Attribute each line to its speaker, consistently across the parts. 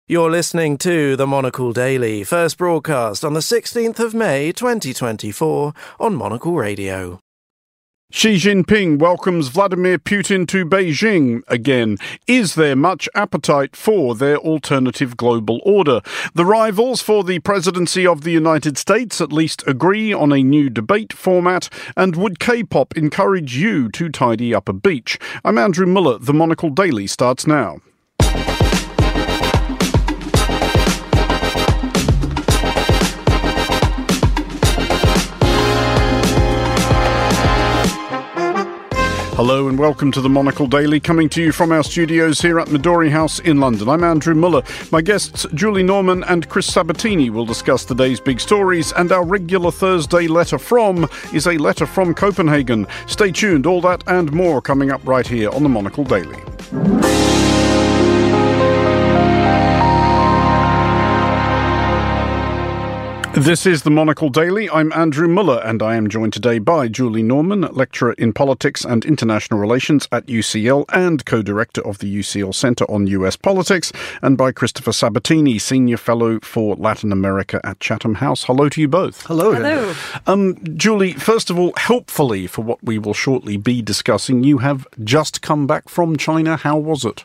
Speaker 1: You're listening to The Monocle Daily, first broadcast on the 16th of May 2024 on Monocle Radio.
Speaker 2: Xi Jinping welcomes Vladimir Putin to Beijing again. Is there much appetite for their alternative global order? The rivals for the presidency of the United States at least agree on a new debate format. And would K-pop encourage you to tidy up a beach? I'm Andrew Muller. The Monocle Daily starts now. Hello and welcome to the Monocle Daily, coming to you from our studios here at Midori House in London. I'm Andrew Muller. My guests Julie Norman and Chris Sabatini will discuss today's big stories, and our regular Thursday letter from is a letter from Copenhagen. Stay tuned, all that and more coming up right here on the Monocle Daily. This is the Monocle Daily. I'm Andrew Muller, and I am joined today by Julie Norman, lecturer in politics and international relations at UCL and co-director of the UCL Centre on US Politics, and by Christopher Sabatini, senior fellow for Latin America at Chatham House. Hello to you both.
Speaker 3: Hello.
Speaker 4: Hello.
Speaker 2: Julie, first of all, helpfully for what we will shortly be discussing, you have just come back from China. How was it?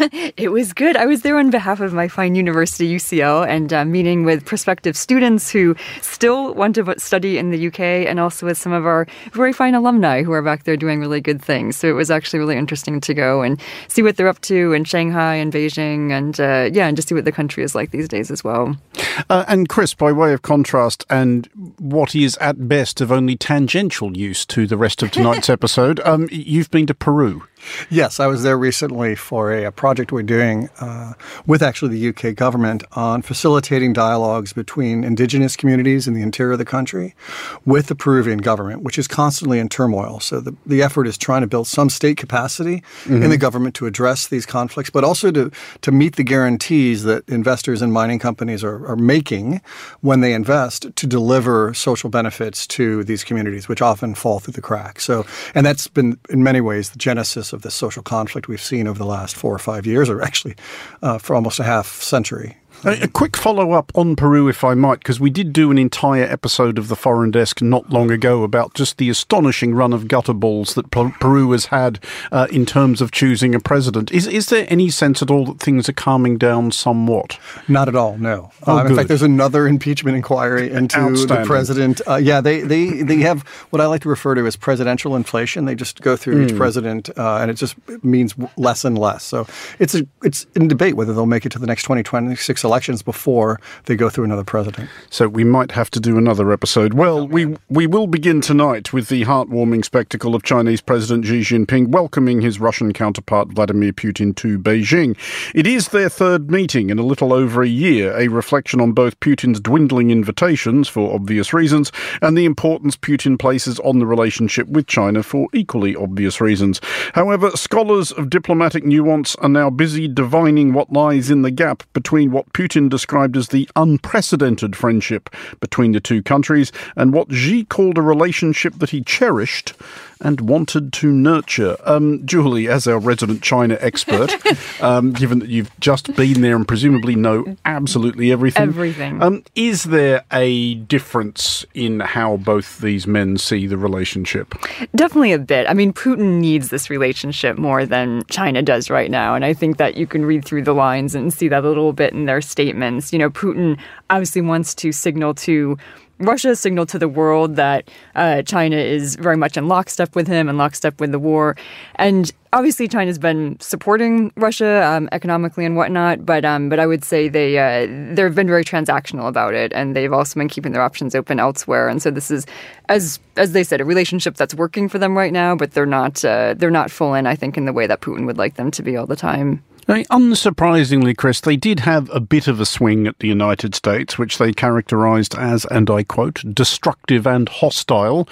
Speaker 4: It was good. I was there on behalf of my fine university, UCL, and meeting with prospective students who still want to study in the UK, and also with some of our very fine alumni who are back there doing really good things. So it was actually really interesting to go and see what they're up to in Shanghai and Beijing, and just see what the country is like these days as well.
Speaker 2: And Chris, by way of contrast, and what is at best of only tangential use to the rest of tonight's episode, you've been to Peru.
Speaker 3: Yes, I was there recently for a project we're doing with actually the UK government on facilitating dialogues between indigenous communities in the interior of the country with the Peruvian government, which is constantly in turmoil. So the effort is trying to build some state capacity in the government to address these conflicts, but also to meet the guarantees that investors and mining companies are making when they invest to deliver social benefits to these communities, which often fall through the cracks. So, and that's been in many ways the genesis of the social conflict we've seen over the last 4 or 5 years, or actually for almost a half century.
Speaker 2: A quick follow-up on Peru, if I might, because we did do an entire episode of The Foreign Desk not long ago about just the astonishing run of gutter balls that Peru has had in terms of choosing a president. Is there any sense at all that things are calming down somewhat?
Speaker 3: Not at all, no.
Speaker 2: In
Speaker 3: fact, there's another impeachment inquiry into the president. They have what I like to refer to as presidential inflation. They just go through each president, and it just means less and less. So it's in debate whether they'll make it to the next 2026 elections before they go through another president.
Speaker 2: So we might have to do another episode. Well, we will begin tonight with the heartwarming spectacle of Chinese President Xi Jinping welcoming his Russian counterpart Vladimir Putin to Beijing. It is their third meeting in a little over a year, a reflection on both Putin's dwindling invitations for obvious reasons and the importance Putin places on the relationship with China for equally obvious reasons. However, scholars of diplomatic nuance are now busy divining what lies in the gap between what Putin described as the unprecedented friendship between the two countries and what Xi called a relationship that he cherished and wanted to nurture. Julie, as our resident China expert, given that you've just been there and presumably know absolutely everything. Is there a difference in how both these men see the relationship?
Speaker 4: Definitely a bit. I mean, Putin needs this relationship more than China does right now. And I think that you can read through the lines and see that a little bit in their statements. You know, Putin obviously wants to signal to Russia signaled to the world that China is very much in lockstep with him and lockstep with the war. And obviously China's been supporting Russia economically and whatnot, but I would say they've been very transactional about it, and they've also been keeping their options open elsewhere. And so this is, as they said, a relationship that's working for them right now, but they're not full in, I think, in the way that Putin would like them to be all the time.
Speaker 2: Unsurprisingly, Chris, they did have a bit of a swing at the United States, which they characterised as, and I quote, destructive and hostile.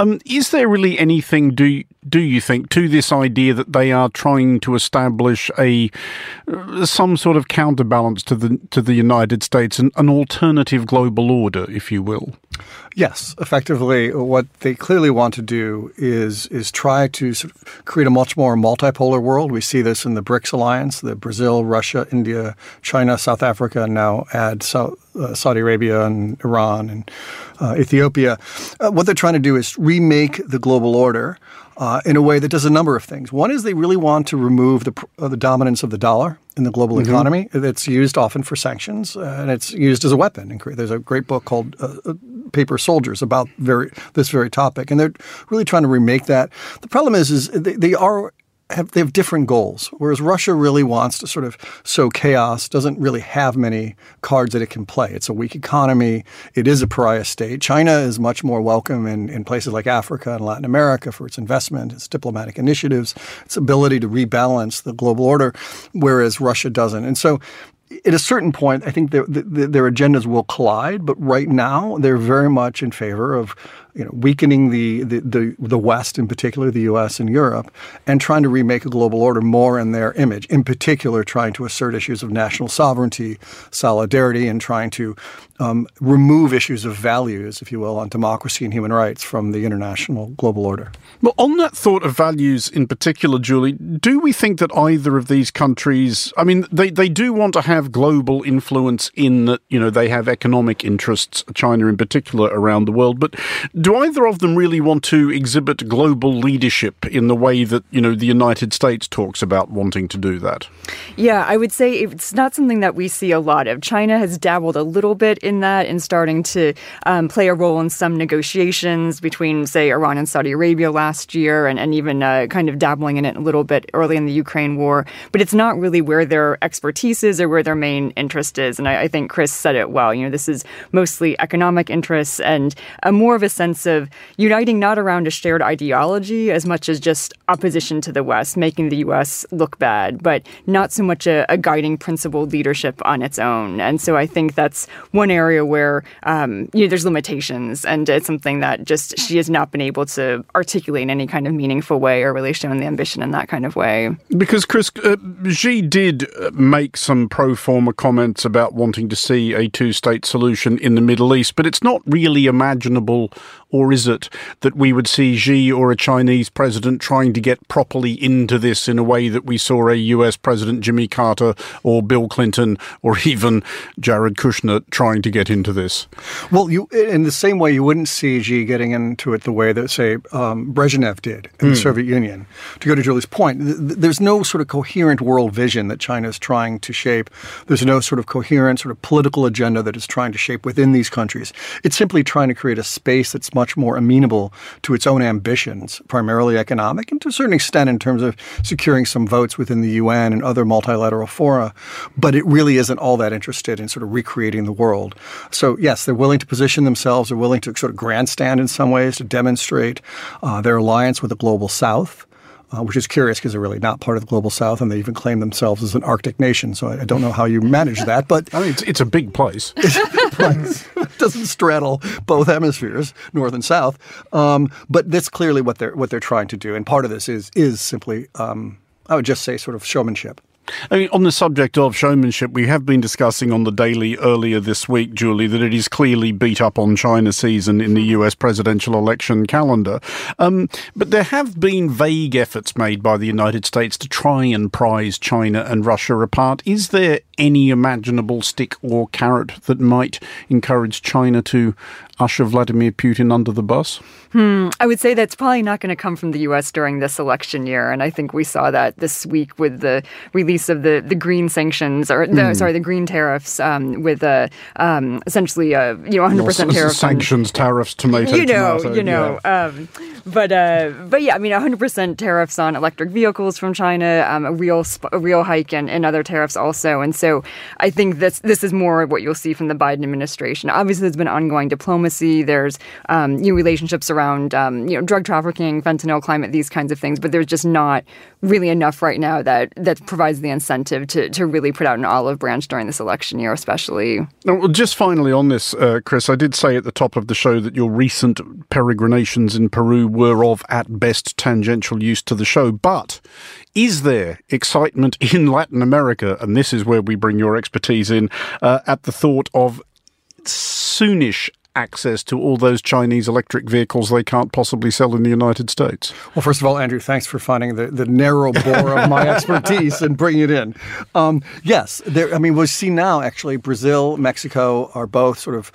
Speaker 2: Is there really anything, do you think, to this idea that they are trying to establish some sort of counterbalance to the United States, an alternative global order, if you will?
Speaker 3: Yes, effectively, what they clearly want to do is try to sort of create a much more multipolar world. We see this in the BRICS alliance, the Brazil, Russia, India, China, South Africa, and now add Saudi Arabia and Iran and Ethiopia. What they're trying to do is remake the global order in a way that does a number of things. One is they really want to remove the dominance of the dollar in the global economy. It's used often for sanctions, and it's used as a weapon. There's a great book called Paper Soldiers about this very topic, and they're really trying to remake that. The problem is they have different goals, whereas Russia really wants to sort of sow chaos, doesn't really have many cards that it can play. It's a weak economy. It is a pariah state. China is much more welcome in places like Africa and Latin America for its investment, its diplomatic initiatives, its ability to rebalance the global order, whereas Russia doesn't. And so at a certain point, I think their agendas will collide, but right now they're very much in favor of weakening the West, in particular the U.S. and Europe, and trying to remake a global order more in their image, in particular trying to assert issues of national sovereignty, solidarity, and trying to remove issues of values, if you will, on democracy and human rights from the international global order.
Speaker 2: Well, on that thought of values in particular, Julie, do we think that either of these countries, I mean, they do want to have global influence in that, they have economic interests, China in particular, around the world, but do either of them really want to exhibit global leadership in the way that, the United States talks about wanting to do that?
Speaker 4: Yeah, I would say it's not something that we see a lot of. China has dabbled a little bit in that and starting to play a role in some negotiations between, say, Iran and Saudi Arabia last year and even kind of dabbling in it a little bit early in the Ukraine war. But it's not really where their expertise is or where their main interest is. And I think Chris said it well. This is mostly economic interests and more of a sense of uniting not around a shared ideology as much as just opposition to the West, making the U.S. look bad, but not so much a guiding principle leadership on its own. And so I think that's one area where there's limitations, and it's something that just she has not been able to articulate in any kind of meaningful way or really shown the ambition in that kind of way.
Speaker 2: Because, Chris, Xi did make some pro forma comments about wanting to see a two-state solution in the Middle East, but it's not really imaginable, or is it, that we would see Xi or a Chinese president trying to get properly into this in a way that we saw a US President Jimmy Carter or Bill Clinton or even Jared Kushner trying to get into this?
Speaker 3: Well, in the same way, you wouldn't see Xi getting into it the way that, say, Brezhnev did in the Soviet Union. To go to Julie's point, there's no sort of coherent world vision that China is trying to shape. There's no sort of coherent sort of political agenda that it's trying to shape within these countries. It's simply trying to create a space that's much more amenable to its own ambitions, primarily economic, and to a certain extent in terms of securing some votes within the UN and other multilateral fora. But it really isn't all that interested in sort of recreating the world. So, yes, they're willing to position themselves. They're willing to sort of grandstand in some ways to demonstrate their alliance with the Global South. Which is curious because they're really not part of the Global South, and they even claim themselves as an Arctic nation. So I don't know how you manage that. But
Speaker 2: I mean, it's a big place.
Speaker 3: It's a big place. It doesn't straddle both hemispheres, north and south. But that's clearly what they're trying to do. And part of this is simply, I would just say, sort of showmanship.
Speaker 2: I mean, on the subject of showmanship, we have been discussing on the Daily earlier this week, Julie, that it is clearly beat up on China season in the US presidential election calendar. But there have been vague efforts made by the United States to try and prise China and Russia apart. Is there any imaginable stick or carrot that might encourage China to usher Vladimir Putin under the bus?
Speaker 4: I would say that's probably not going to come from the U.S. during this election year. And I think we saw that this week with the release of the green sanctions, or the green tariffs with essentially 100% tariffs.
Speaker 2: Sanctions, tariffs, tomato.
Speaker 4: But yeah, I mean, 100% tariffs on electric vehicles from China, a real hike and other tariffs also. And so I think this is more what you'll see from the Biden administration. Obviously, there's been ongoing diplomacy. There's new relationships around drug trafficking, fentanyl, climate, these kinds of things. But there's just not really enough right now that provides the incentive to really put out an olive branch during this election year, especially.
Speaker 2: Now, just finally on this, Chris, I did say at the top of the show that your recent peregrinations in Peru were of, at best, tangential use to the show. But is there excitement in Latin America, and this is where we bring your expertise in, at the thought of soonish access to all those Chinese electric vehicles they can't possibly sell in the United States?
Speaker 3: Well, first of all, Andrew, thanks for finding the narrow bore of my expertise and bringing it in. Yes, we see now actually Brazil, Mexico are both sort of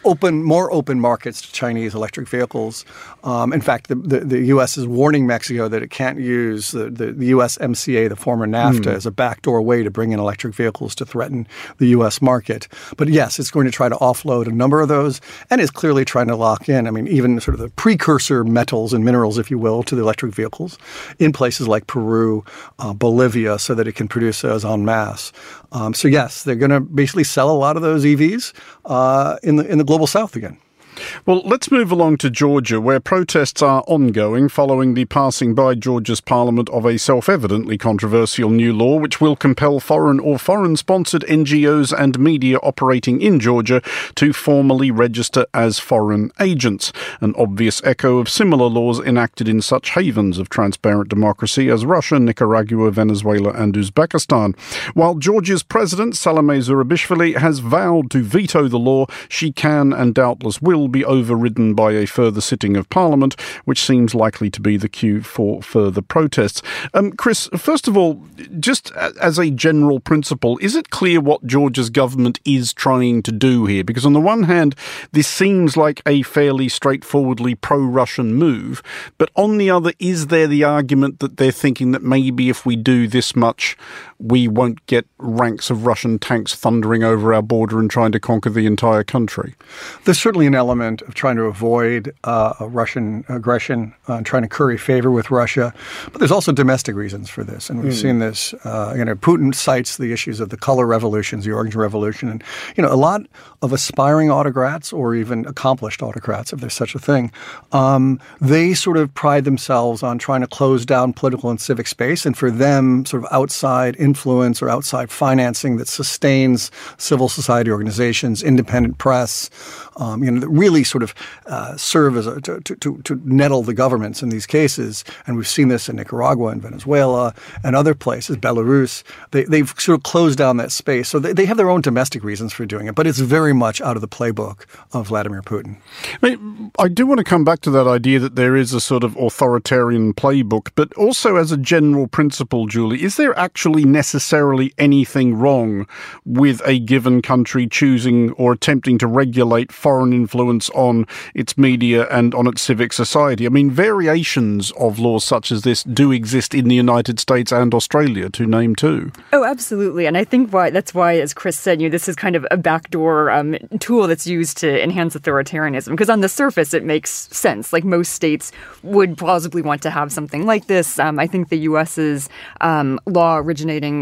Speaker 3: more open markets to Chinese electric vehicles. In fact, the U.S. is warning Mexico that it can't use the USMCA, the former NAFTA, as a backdoor way to bring in electric vehicles to threaten the U.S. market. But yes, it's going to try to offload a number of those and is clearly trying to lock in, even sort of the precursor metals and minerals, if you will, to the electric vehicles in places like Peru, Bolivia, so that it can produce those en masse. So yes, they're going to basically sell a lot of those EVs in the global south again.
Speaker 2: Well, let's move along to Georgia, where protests are ongoing following the passing by Georgia's parliament of a self-evidently controversial new law which will compel foreign or foreign-sponsored NGOs and media operating in Georgia to formally register as foreign agents, an obvious echo of similar laws enacted in such havens of transparent democracy as Russia, Nicaragua, Venezuela and Uzbekistan. While Georgia's president, Salome Zurabishvili, has vowed to veto the law, she can and doubtless will be overridden by a further sitting of Parliament, which seems likely to be the cue for further protests. Chris, first of all, just as a general principle, is it clear what Georgia's government is trying to do here? Because on the one hand, this seems like a fairly straightforwardly pro-Russian move, but on the other, is there the argument that they're thinking that maybe if we do this much, we won't get ranks of Russian tanks thundering over our border and trying to conquer the entire country?
Speaker 3: There's certainly an element of trying to avoid Russian aggression and trying to curry favor with Russia. But there's also domestic reasons for this. And we've seen this. Putin cites the issues of the color revolutions, the Orange Revolution. And, a lot of aspiring autocrats or even accomplished autocrats, if there's such a thing, they sort of pride themselves on trying to close down political and civic space. And for them, sort of outside influence or outside financing that sustains civil society organizations, independent press, that really sort of serve as to nettle the governments in these cases. And we've seen this in Nicaragua and Venezuela and other places, Belarus. They've sort of closed down that space. So they have their own domestic reasons for doing it, but it's very much out of the playbook of Vladimir Putin.
Speaker 2: I do want to come back to that idea that there is a sort of authoritarian playbook, but also as a general principle, Julie, is there actually necessarily anything wrong with a given country choosing or attempting to regulate foreign influence on its media and on its civic society? Variations of laws such as this do exist in the United States and Australia, to name two.
Speaker 4: Oh, absolutely. And I think that's why, as Chris said, this is kind of a backdoor tool that's used to enhance authoritarianism. Because on the surface, it makes sense. Like most states would plausibly want to have something like this. I think the U.S.'s law originated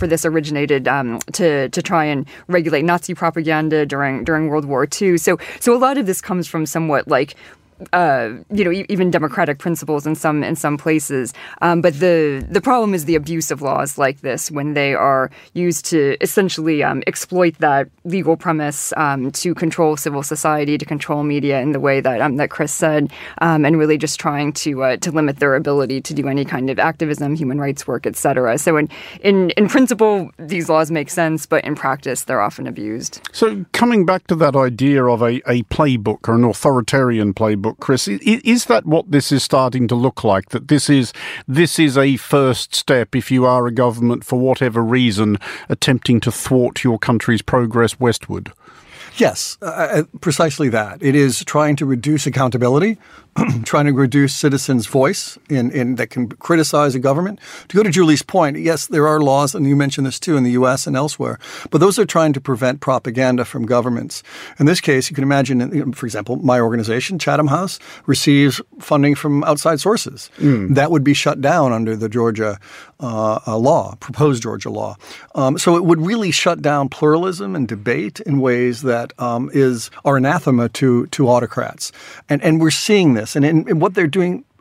Speaker 4: to try and regulate Nazi propaganda during World War II. So a lot of this comes from somewhat like even democratic principles in some places. But the problem is the abuse of laws like this when they are used to essentially exploit that legal premise to control civil society, to control media in the way that Chris said, and really just trying to limit their ability to do any kind of activism, human rights work, etc. So in principle, these laws make sense, but in practice, they're often abused.
Speaker 2: So coming back to that idea of a playbook or an authoritarian playbook, Chris, is that what this is starting to look like? That this is a first step if you are a government, for whatever reason, attempting to thwart your country's progress westward?
Speaker 3: Yes, precisely that. It is trying to reduce accountability, trying to reduce citizens' voice in that can criticize a government. To go to Julie's point, yes, there are laws, and you mentioned this too, in the U.S. and elsewhere, but those are trying to prevent propaganda from governments. In this case, you can imagine, for example, my organization, Chatham House, receives funding from outside sources. That would be shut down under the Georgia law, proposed Georgia law. So it would really shut down pluralism and debate in ways that are anathema to autocrats. And we're seeing this. And what they're doing are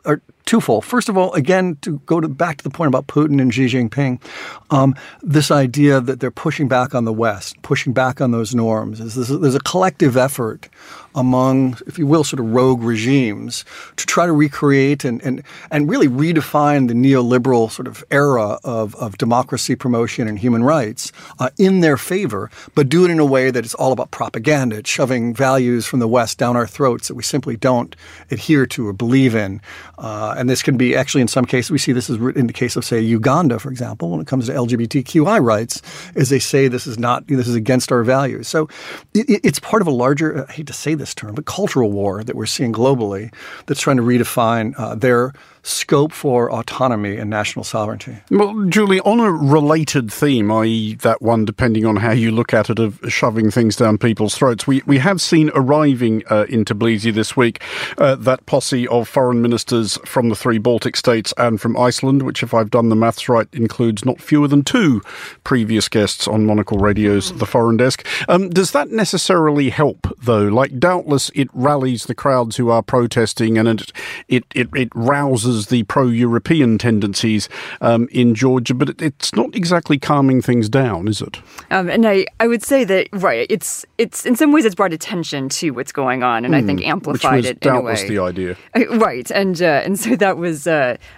Speaker 3: twofold. First of all, again, to go back to the point about Putin and Xi Jinping, this idea that they're pushing back on the West, pushing back on those norms. There's a collective effort among, if you will, sort of rogue regimes to try to recreate and really redefine the neoliberal sort of era of democracy promotion and human rights in their favor, but do it in a way that it's all about propaganda. It's shoving values from the West down our throats that we simply don't adhere to or believe in. And this can be actually, in some cases, we see this is in the case of, say, Uganda, for example, when it comes to LGBTQI rights, is they say this is against our values. So it's part of a larger, I hate to say this term, but cultural war that we're seeing globally that's trying to redefine their scope for autonomy and national sovereignty.
Speaker 2: Well, Julie, on a related theme, i.e. that one, depending on how you look at it, of shoving things down people's throats, we have seen arriving in Tbilisi this week that posse of foreign ministers from the 3 Baltic states and from Iceland, which, if I've done the maths right, includes not fewer than 2 previous guests on Monocle Radio's The Foreign Desk. Does that necessarily help, though? Like, doubtless it rallies the crowds who are protesting, and it rouses the pro-European tendencies in Georgia, but it's not exactly calming things down, is it?
Speaker 4: And I would say that, right, it's in some ways it's brought attention to what's going on, and I think amplified it in a way.
Speaker 2: Which was doubtless the idea.
Speaker 4: Right, and so that was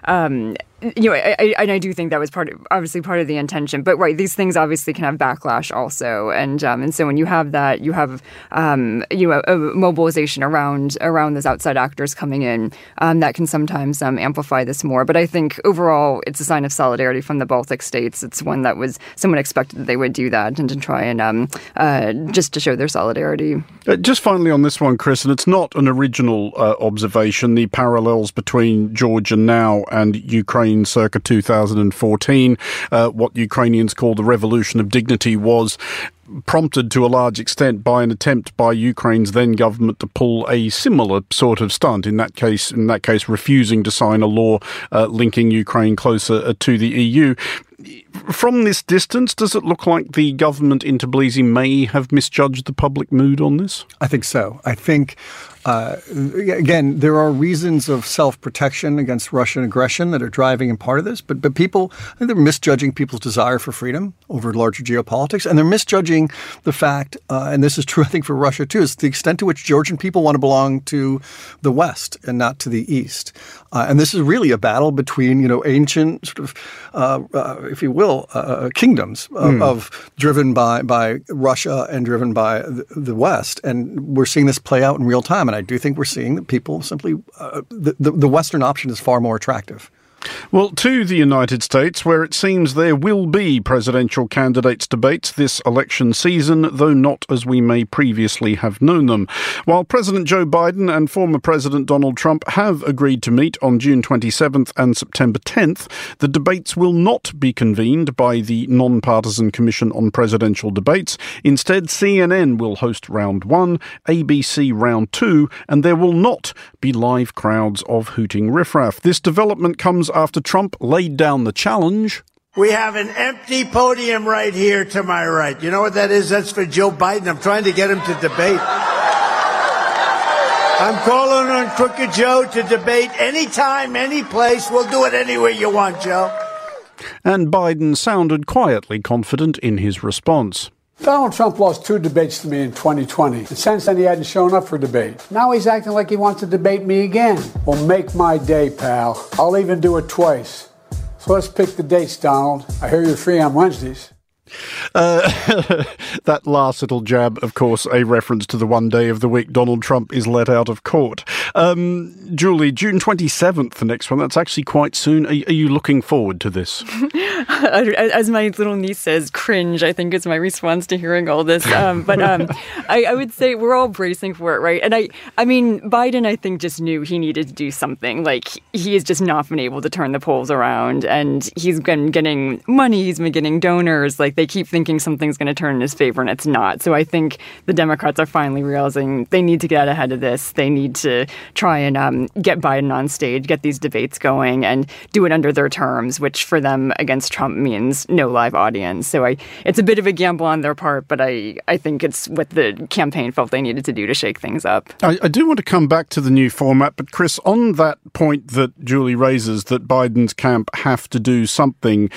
Speaker 4: I do think that was obviously part of the intention. But right, these things obviously can have backlash also, and so when you have that, you have a mobilization around those outside actors coming in that can sometimes amplify this more. But I think overall, it's a sign of solidarity from the Baltic states. It's one that was someone expected that they would do that and to try and just to show their solidarity.
Speaker 2: Just finally on this one, Chris, and it's not an original observation. The parallels between Georgia now and Ukraine circa 2014, what Ukrainians call the Revolution of Dignity, was prompted to a large extent by an attempt by Ukraine's then government to pull a similar sort of stunt. In that case, refusing to sign a law linking Ukraine closer to the EU. From this distance, does it look like the government in Tbilisi may have misjudged the public mood on this?
Speaker 3: I think so. I think, again, there are reasons of self-protection against Russian aggression that are driving in part of this, but people, I think they're misjudging people's desire for freedom over larger geopolitics, and they're misjudging the fact, and this is true, I think, for Russia too, is the extent to which Georgian people want to belong to the West and not to the East. And this is really a battle between, ancient sort of, if you will, kingdoms of driven by Russia and driven by the West. And we're seeing this play out in real time. And I do think we're seeing that people simply, the Western option is far more attractive.
Speaker 2: Well, to the United States, where it seems there will be presidential candidates debates this election season, though not as we may previously have known them. While President Joe Biden and former President Donald Trump have agreed to meet on June 27th and September 10th, the debates will not be convened by the Non-Partisan Commission on Presidential Debates. Instead, CNN will host round 1, ABC round 2, and there will not be live crowds of hooting riffraff. This development comes after Trump laid down the challenge.
Speaker 5: We have an empty podium right here to my right. You know what that is? That's for Joe Biden. I'm trying to get him to debate. I'm calling on Crooked Joe to debate anytime, any place. We'll do it anywhere you want, Joe.
Speaker 2: And Biden sounded quietly confident in his response.
Speaker 6: Donald Trump lost 2 debates to me in 2020. And since then, he hadn't shown up for debate. Now he's acting like he wants to debate me again. Well, make my day, pal. I'll even do it twice. So let's pick the dates, Donald. I hear you're free on Wednesdays.
Speaker 2: That last little jab, of course, a reference to the one day of the week Donald Trump is let out of court. Julie, June 27th, the next one. That's actually quite soon. Are you looking forward to this?
Speaker 4: As my little niece says, cringe, I think is my response to hearing all this. But I would say we're all bracing for it, right? And I mean, Biden, I think, just knew he needed to do something. Like, he has just not been able to turn the polls around. And he's been getting money. He's been getting donors. Like, they keep thinking something's going to turn in his favor and it's not. So I think the Democrats are finally realizing they need to get ahead of this. They need to try and get Biden on stage, get these debates going, and do it under their terms, which for them against Trump means no live audience. So it's a bit of a gamble on their part, but I think it's what the campaign felt they needed to do to shake things up.
Speaker 2: I do want to come back to the new format, but Chris, on that point that Julie raises, that Biden's camp have to do something,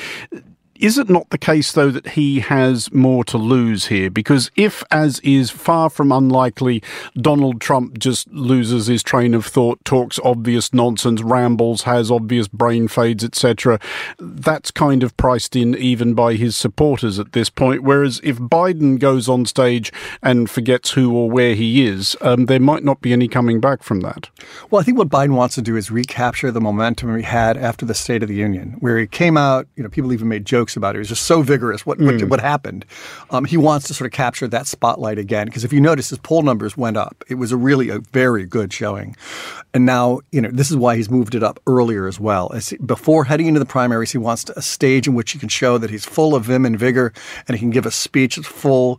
Speaker 2: is it not the case, though, that he has more to lose here? Because if, as is far from unlikely, Donald Trump just loses his train of thought, talks obvious nonsense, rambles, has obvious brain fades, etc., that's kind of priced in even by his supporters at this point. Whereas if Biden goes on stage and forgets who or where he is, there might not be any coming back from that.
Speaker 3: Well, I think what Biden wants to do is recapture the momentum he had after the State of the Union, where he came out, people even made jokes about it. He was just so vigorous. What happened? He wants to sort of capture that spotlight again, because if you notice, his poll numbers went up. It was a very good showing. And now, this is why he's moved it up earlier as well. Before heading into the primaries, he wants a stage in which he can show that he's full of vim and vigor, and he can give a speech that's full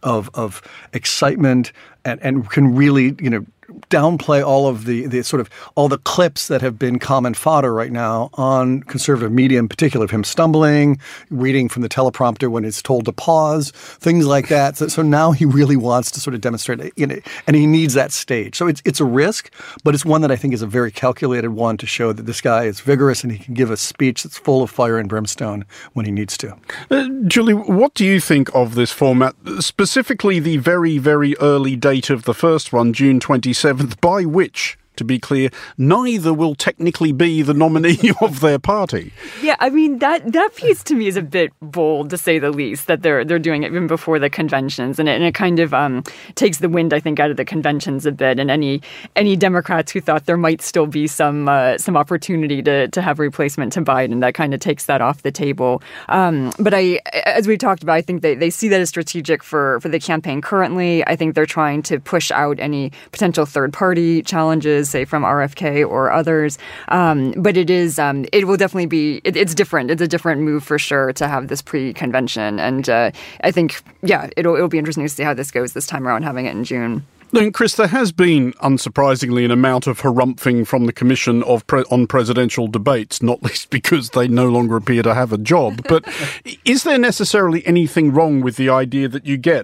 Speaker 3: of excitement and can really, downplay all of the sort of all the clips that have been common fodder right now on conservative media, in particular, of him stumbling, reading from the teleprompter when he's told to pause, things like that. So now he really wants to sort of demonstrate it, and he needs that stage. So it's a risk, but it's one that I think is a very calculated one to show that this guy is vigorous and he can give a speech that's full of fire and brimstone when he needs to.
Speaker 2: Julie, what do you think of this format, specifically the very, very early date of the first one, June 27th, by which, to be clear, neither will technically be the nominee of their party?
Speaker 4: Yeah, I mean, that piece to me is a bit bold, to say the least, that they're doing it even before the conventions. And it kind of takes the wind, I think, out of the conventions a bit. And any Democrats who thought there might still be some opportunity to have replacement to Biden, that kind of takes that off the table. But as we talked about, I think they see that as strategic for the campaign currently. I think they're trying to push out any potential third-party challenges, say from RFK or others. But it will definitely be, it's different. It's a different move for sure to have this pre-convention. And I think, it'll be interesting to see how this goes this time around, having it in June.
Speaker 2: Then, Chris, there has been, unsurprisingly, an amount of harumphing from the Commission on presidential debates, not least because they no longer appear to have a job. But is there necessarily anything wrong with the idea that you get,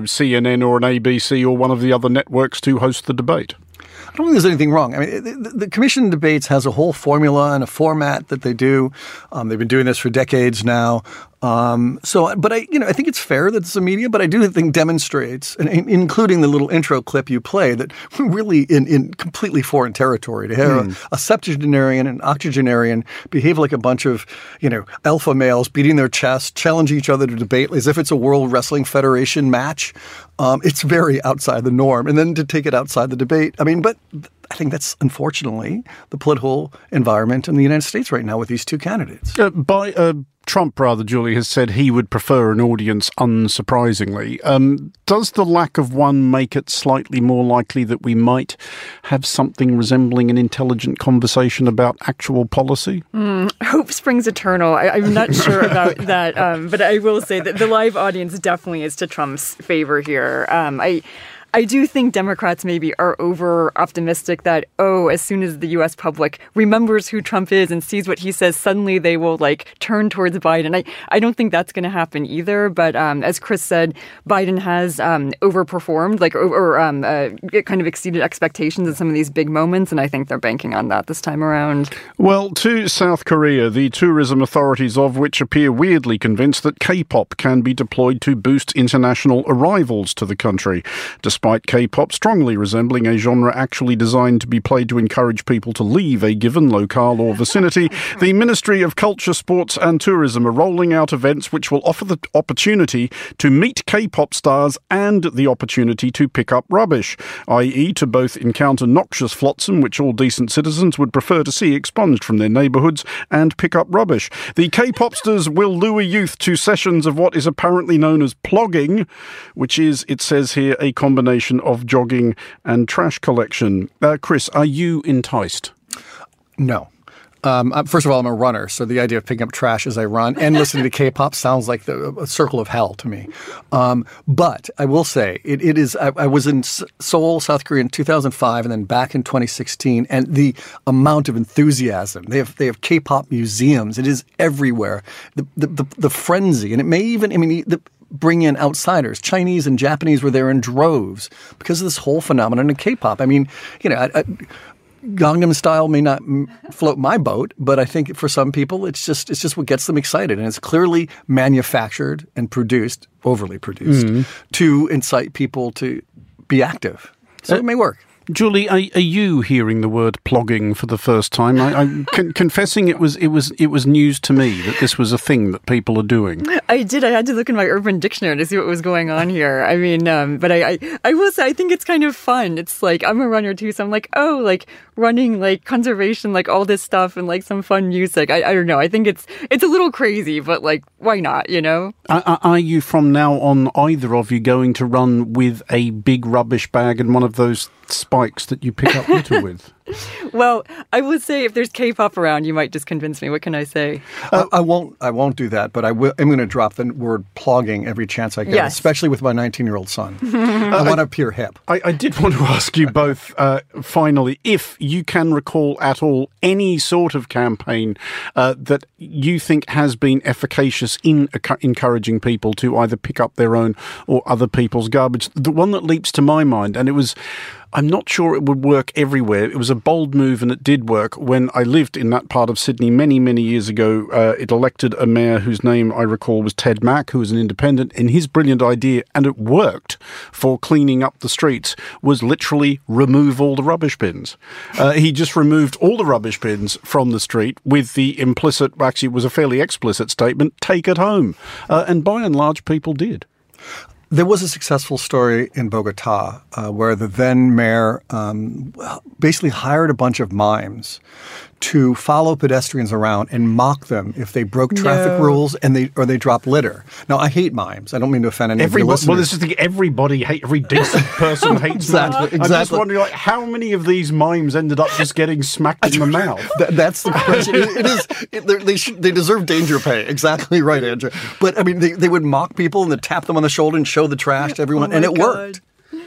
Speaker 2: CNN or an ABC or one of the other networks to host the debate?
Speaker 3: I don't think there's anything wrong. I mean, the Commission debates has a whole formula and a format that they do. They've been doing this for decades now. But I think it's fair that it's a media, but I do think demonstrates, and including the little intro clip you play, that we're really in completely foreign territory. To have a septuagenarian and octogenarian behave like a bunch of, alpha males beating their chest, challenge each other to debate as if it's a World Wrestling Federation match. It's very outside the norm. And then to take it outside the debate, but I think that's, unfortunately, the political environment in the United States right now with these two candidates.
Speaker 2: Trump, Julie, has said he would prefer an audience, unsurprisingly. Does the lack of one make it slightly more likely that we might have something resembling an intelligent conversation about actual policy?
Speaker 4: Hope springs eternal. I'm not sure about that, but I will say that the live audience definitely is to Trump's favor here. I do think Democrats maybe are over-optimistic that, as soon as the U.S. public remembers who Trump is and sees what he says, suddenly they will, turn towards Biden. I don't think that's going to happen either. But as Chris said, Biden has overperformed, kind of exceeded expectations in some of these big moments, and I think they're banking on that this time around.
Speaker 2: Well, to South Korea, the tourism authorities of which appear weirdly convinced that K-pop can be deployed to boost international arrivals to the country. Despite K-pop strongly resembling a genre actually designed to be played to encourage people to leave a given locale or vicinity, the Ministry of Culture, Sports and Tourism are rolling out events which will offer the opportunity to meet K-pop stars and the opportunity to pick up rubbish, i.e. to both encounter noxious flotsam, which all decent citizens would prefer to see expunged from their neighbourhoods, and pick up rubbish. The K-popsters will lure youth to sessions of what is apparently known as plogging, which is, it says here, a combination of jogging and trash collection. Chris, are you enticed?
Speaker 3: No. First of all, I'm a runner, so the idea of picking up trash as I run and listening to K-pop sounds like a circle of hell to me. But I will say, it is. I was in Seoul, South Korea in 2005, and then back in 2016, and the amount of enthusiasm. They have K-pop museums. It is everywhere. The frenzy, and it may even. Bring in outsiders. Chinese and Japanese were there in droves because of this whole phenomenon of K-pop. I mean, Gangnam Style may not float my boat, but I think for some people, it's just what gets them excited, and it's clearly manufactured and produced, overly produced, to incite people to be active. So it may work.
Speaker 2: Julie, are you hearing the word plogging for the first time? I'm confessing it was news to me that this was a thing that people are doing.
Speaker 4: I did. I had to look in my Urban Dictionary to see what was going on here. I mean, but I will say I think it's kind of fun. It's like I'm a runner too, so I'm like, oh, like running, like conservation, like all this stuff, and like some fun music. I don't know. I think it's a little crazy, but like, why not? You know?
Speaker 2: Are you from now on, either of you, going to run with a big rubbish bag and one of those spikes that you pick up litter with?
Speaker 4: Well, I would say if there's K-pop around, you might just convince me. What can I say?
Speaker 3: I won't do that, but I'm going to drop the word plogging every chance I get, especially with my 19-year-old son. I want to appear hip.
Speaker 2: I did want to ask you both, finally, if you can recall at all any sort of campaign that you think has been efficacious in encouraging people to either pick up their own or other people's garbage. The one that leaps to my mind, and I'm not sure it would work everywhere. It was a bold move, and it did work. When I lived in that part of Sydney many, many years ago, it elected a mayor whose name I recall was Ted Mack, who was an independent, and his brilliant idea, and it worked, for cleaning up the streets was literally remove all the rubbish bins. He just removed all the rubbish bins from the street with the implicit, actually it was a fairly explicit statement, take it home. And by and large, people did.
Speaker 3: There was a successful story in Bogota where the then mayor basically hired a bunch of mimes to follow pedestrians around and mock them if they broke traffic rules and they dropped litter. Now, I hate mimes. I don't mean to offend any of your listeners.
Speaker 2: Well, this is the thing. Every decent person hates
Speaker 3: exactly.
Speaker 2: I'm just wondering, like, how many of these mimes ended up just getting smacked in the mouth?
Speaker 3: That's the question. They deserve danger pay. Exactly right, Andrew. But I mean, they would mock people and they'd tap them on the shoulder and show the trash to everyone, and it worked.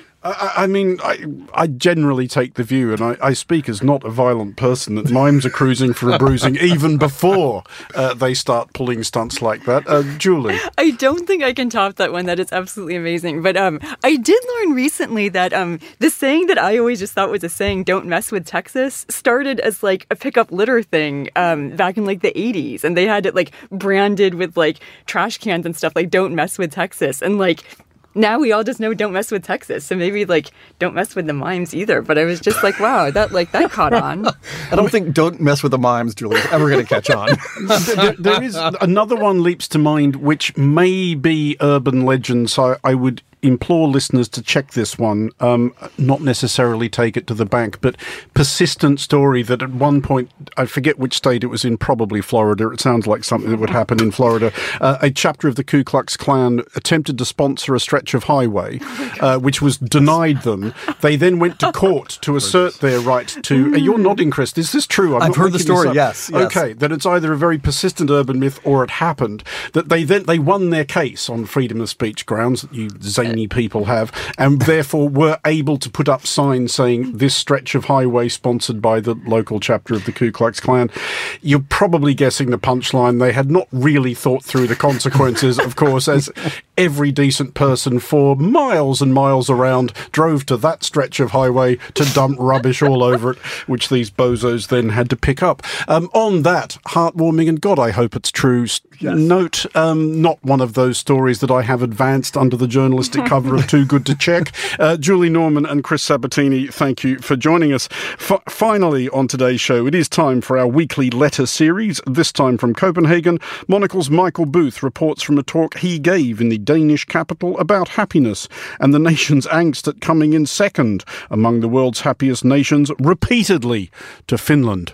Speaker 2: I mean, I generally take the view, and I speak as not a violent person, that mimes are cruising for a bruising even before they start pulling stunts like that. Julie?
Speaker 4: I don't think I can top that one. That is absolutely amazing. But I did learn recently that the saying that I always just thought was a saying, don't mess with Texas, started as like a pickup litter thing back in like the 80s. And they had it like branded with like trash cans and stuff, like don't mess with Texas. And like, now we all just know don't mess with Texas. So maybe like don't mess with the mimes either. But I was just like, wow, that caught on.
Speaker 3: I don't think don't mess with the mimes, Julie, is ever going to catch on.
Speaker 2: There is another one leaps to mind, which may be urban legend. So I would implore listeners to check this one, not necessarily take it to the bank, but persistent story that at one point, I forget which state it was in, probably Florida. It sounds like something that would happen in Florida. A chapter of the Ku Klux Klan attempted to sponsor a stretch of highway, which was denied them. They then went to court to assert their right to... You're nodding, Chris. Is this true?
Speaker 3: I've heard the story, yes.
Speaker 2: Okay, that it's either a very persistent urban myth or it happened. That they won their case on freedom of speech grounds, that you zany people have, and therefore were able to put up signs saying this stretch of highway sponsored by the local chapter of the Ku Klux Klan. You're probably guessing the punchline. They had not really thought through the consequences, of course, as every decent person for miles and miles around drove to that stretch of highway to dump rubbish all over it, which these bozos then had to pick up. On that heartwarming, and God, I hope it's true, note, not one of those stories that I have advanced under the journalistic cover of Too Good to Check. Julie Norman and Chris Sabatini, thank you for joining us. Finally, on today's show, it is time for our weekly letter series, this time from Copenhagen. Monocle's Michael Booth reports from a talk he gave in the Danish capital about happiness and the nation's angst at coming in second among the world's happiest nations repeatedly to Finland.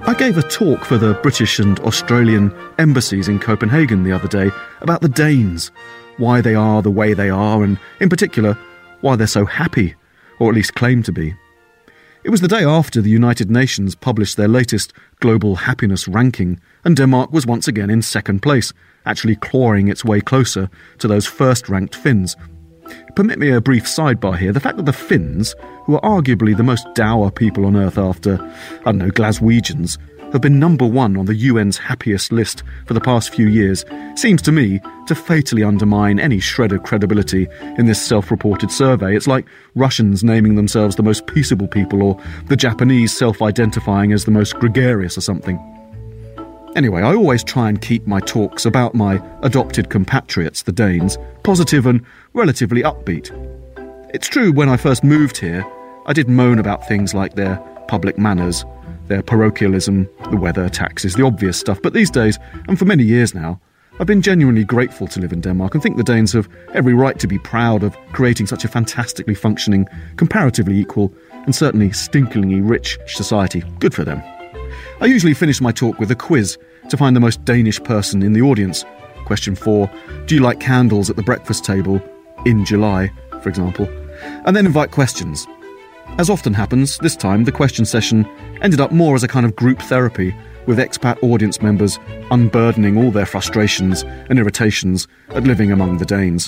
Speaker 7: I gave a talk for the British and Australian embassies in Copenhagen the other day about the Danes, why they are the way they are, and in particular, why they're so happy, or at least claim to be. It was the day after the United Nations published their latest global happiness ranking, and Denmark was once again in second place, actually clawing its way closer to those first-ranked Finns. Permit me a brief sidebar here. The fact that the Finns, who are arguably the most dour people on earth after, Glaswegians, have been number one on the UN's happiest list for the past few years, seems to me to fatally undermine any shred of credibility in this self-reported survey. It's like Russians naming themselves the most peaceable people, or the Japanese self-identifying as the most gregarious or something. Anyway, I always try and keep my talks about my adopted compatriots, the Danes, positive and relatively upbeat. It's true, when I first moved here, I did moan about things like their public manners, their parochialism, the weather, taxes, the obvious stuff, but these days, and for many years now, I've been genuinely grateful to live in Denmark and think the Danes have every right to be proud of creating such a fantastically functioning, comparatively equal, and certainly stinkingly rich society. Good for them. I usually finish my talk with a quiz to find the most Danish person in the audience. Question 4, do you like candles at the breakfast table in July, for example? And then invite questions. As often happens, this time the question session ended up more as a kind of group therapy, with expat audience members unburdening all their frustrations and irritations at living among the Danes.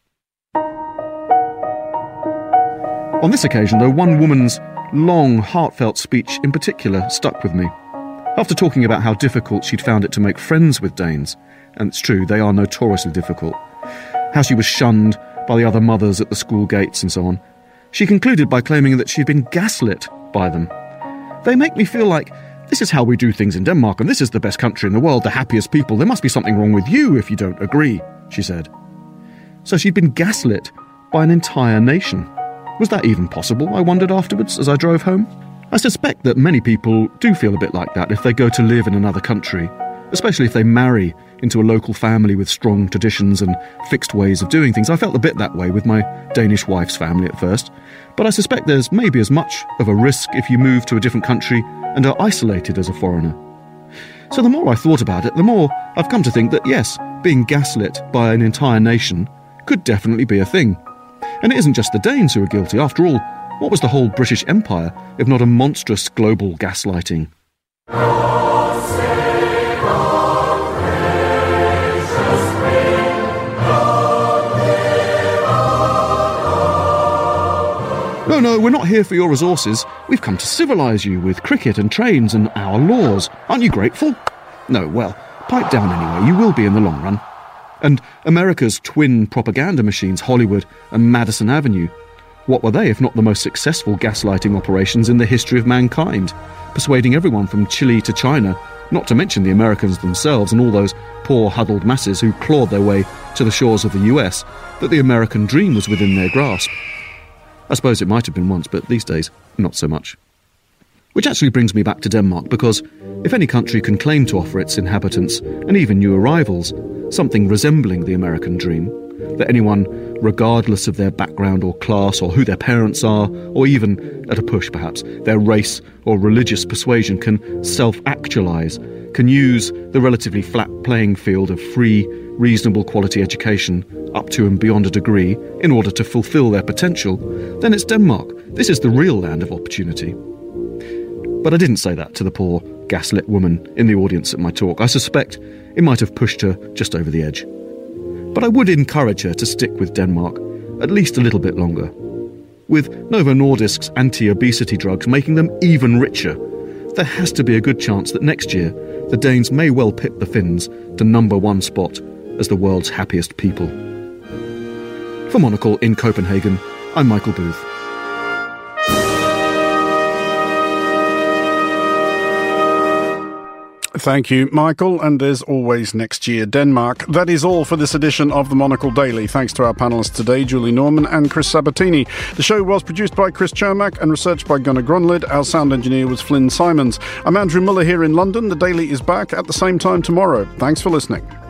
Speaker 7: On this occasion, though, one woman's long, heartfelt speech in particular stuck with me. After talking about how difficult she'd found it to make friends with Danes, and it's true, they are notoriously difficult, how she was shunned by the other mothers at the school gates and so on, she concluded by claiming that she'd been gaslit by them. They make me feel like this is how we do things in Denmark, and this is the best country in the world, the happiest people. There must be something wrong with you if you don't agree, she said. So she'd been gaslit by an entire nation. Was that even possible, I wondered afterwards as I drove home? I suspect that many people do feel a bit like that if they go to live in another country, especially if they marry into a local family with strong traditions and fixed ways of doing things. I felt a bit that way with my Danish wife's family at first, but I suspect there's maybe as much of a risk if you move to a different country and are isolated as a foreigner. So the more I thought about it, the more I've come to think that yes, being gaslit by an entire nation could definitely be a thing. And it isn't just the Danes who are guilty. After all, what was the whole British Empire if not a monstrous global gaslighting? No, we're not here for your resources. We've come to civilise you with cricket and trains and our laws. Aren't you grateful? No, well, pipe down anyway. You will be in the long run. And America's twin propaganda machines, Hollywood and Madison Avenue, what were they if not the most successful gaslighting operations in the history of mankind, persuading everyone from Chile to China, not to mention the Americans themselves and all those poor huddled masses who clawed their way to the shores of the US, that the American dream was within their grasp. I suppose it might have been once, but these days, not so much. Which actually brings me back to Denmark, because if any country can claim to offer its inhabitants, and even new arrivals, something resembling the American dream, that anyone, regardless of their background or class or who their parents are, or even, at a push perhaps, their race or religious persuasion, can self-actualise, can use the relatively flat playing field of free, reasonable quality education up to and beyond a degree in order to fulfil their potential, then it's Denmark. This is the real land of opportunity. But I didn't say that to the poor, gaslit woman in the audience at my talk. I suspect it might have pushed her just over the edge. But I would encourage her to stick with Denmark at least a little bit longer. With Novo Nordisk's anti-obesity drugs making them even richer, there has to be a good chance that next year the Danes may well pip the Finns to #1 spot as the world's happiest people. For Monocle in Copenhagen, I'm Michael Booth.
Speaker 2: Thank you, Michael. And there's always next year, Denmark. That is all for this edition of the Monocle Daily. Thanks to our panellists today, Julie Norman and Chris Sabatini. The show was produced by Chris Chermak and researched by Gunnar Gronlid. Our sound engineer was Flynn Simons. I'm Andrew Muller here in London. The Daily is back at the same time tomorrow. Thanks for listening.